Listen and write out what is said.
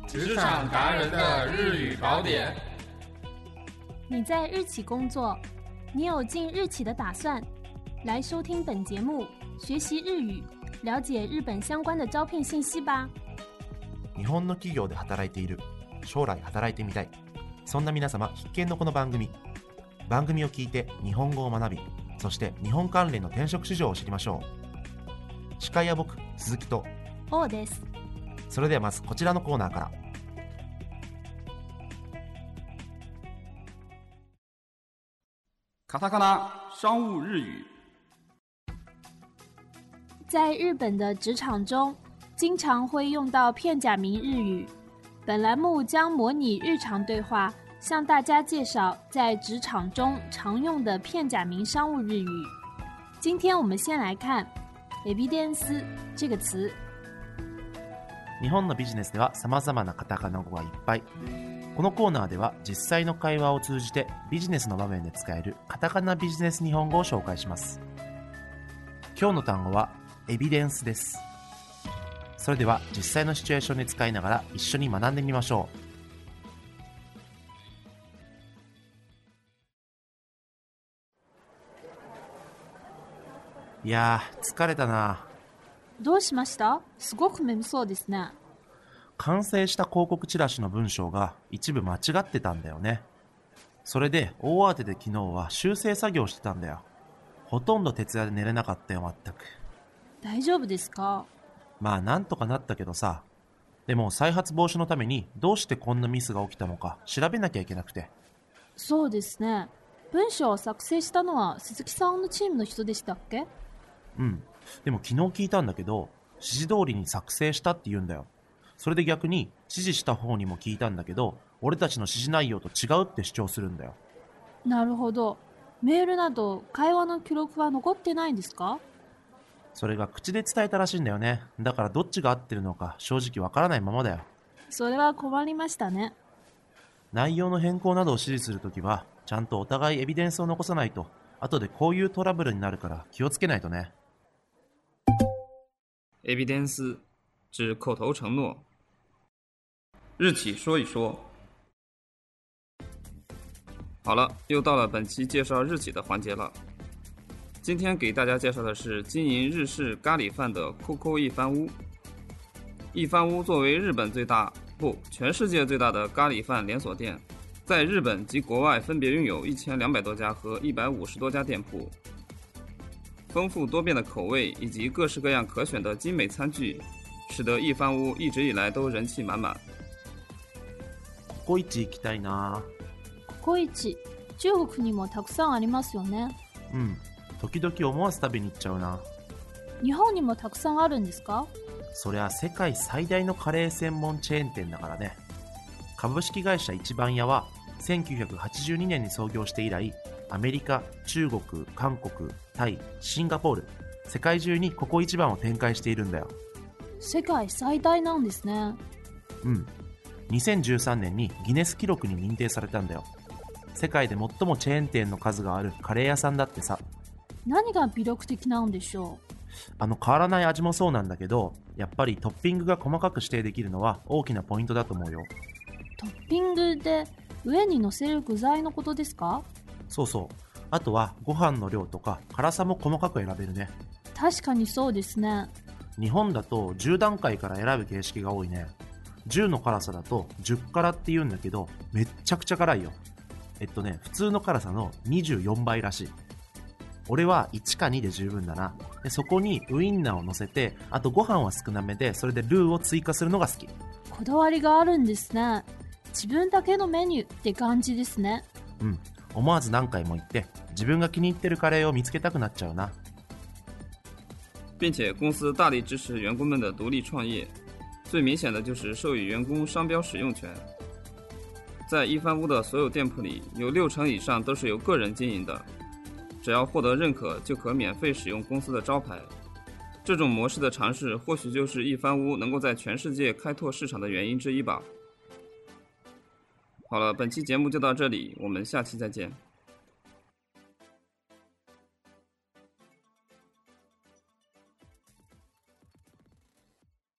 职场达人的日语宝典。 你在日企工作，你有进日企的打算？来收听本节目，学习日语，了解日本相关的招聘信息吧。 日本の企業で働いている、将来働いてみたい、そんな皆様必見のこの番組を聞いて日本語を学び、そして日本関連の転職市場を知りましょう。司会は僕、鈴木と王です。 それではまずこちらのコーナーから。 卡塔卡纳商务日语。 在日本的职场中，经常会用到片假名日语。本栏目将模拟日常对话，向大家介绍在职场中常用的片假名商务日语。今天我们先来看 evidence 这个词。 日本のビジネスでは様々なカタカナ語がいっぱい。このコーナーでは実際の会話を通じてビジネスの場面で使えるカタカナビジネス日本語を紹介します。今日の単語はエビデンスです。それでは実際のシチュエーションで使いながら一緒に学んでみましょう。いやー、疲れたな。 どうしました？すごく眠そうですね。 完成した広告チラシの文章が一部間違ってたんだよね。それで大慌てで昨日は修正作業してたんだよ。ほとんど徹夜で寝れなかったよ、まったく。 大丈夫ですか？ まあなんとかなったけどさ。でも再発防止のためにどうしてこんなミスが起きたのか調べなきゃいけなくて。 そうですね。文章を作成したのは鈴木さんのチームの人でしたっけ？ うん。でも昨日聞いたんだけど、指示通りに作成したって言うんだよ。それで逆に指示した方にも聞いたんだけど、俺たちの指示内容と違うって主張するんだよ。 なるほど。メールなど会話の記録は残ってないんですか？ それが口で伝えたらしいんだよね。だからどっちが合ってるのか正直わからないままだよ。 それは困りましたね。 内容の変更などを指示するときはちゃんとお互いエビデンスを残さないと、後でこういうトラブルになるから気をつけないとね。 エビデンス指口头承诺。日企说一说。好了，又到了本期介绍日企的环节了。今天给大家介绍的是经营日式咖喱饭的 COCO 一番屋。一番屋作为日本全世界最大的咖喱饭连锁店，在日本及国外分别拥有1200多家和150多家店铺。丰富多变的口味以及各式各样可选的精美餐具，使得一番屋一直以来都人气满满。 ココイチ行きたいな。 ココイチ、中国にもたくさんありますよね。 うん、時々思わず食べに行っちゃうな。 日本にもたくさんあるんですか？ そりゃ世界最大のカレー専門チェーン店だからね。株式会社一番屋は1982年に創業して以来、アメリカ、中国、韓国、タイ、シンガポール、世界中にココイチ番を展開しているんだよ。 世界最大なんですね。 うん。2013年にギネス記録に認定されたんだよ。世界で最もチェーン店の数があるカレー屋さんだってさ。 何が魅力的なんでしょ変わらない味もそうなんだけど、やっぱりトッピングが細かく指定できるのは大きなポイントだと思うよ。 トッピングで上に乗せる具材のことですか？ そうそう。あとはご飯の量とか辛さも細かく選べるね。 確かにそうですね。 日本だと10段階から選ぶ形式が多いね。10の辛さだと10辛って言うんだけど、めっちゃくちゃ辛いよ。普通の辛さの24倍らしい。俺は1か2で十分だな。でそこにウインナーを乗せて、あとご飯は少なめで、それでルーを追加するのが好き。 こだわりがあるんですね。自分だけのメニューって感じですね。 うん。思わず何回も言って自分が気に入ってるカレーを見つけたくなっちゃうな。 并且公司大力支持员工们的独立创业，最明显的就是授予员工商标使用权。在一番屋的所有店铺里，有60%以上都是由个人经营的，只要获得认可就可免费使用公司的招牌。这种模式的尝试或许就是一番屋能够在全世界开拓市场的原因之一吧。好了，本期节目就到这里，我们下期再见。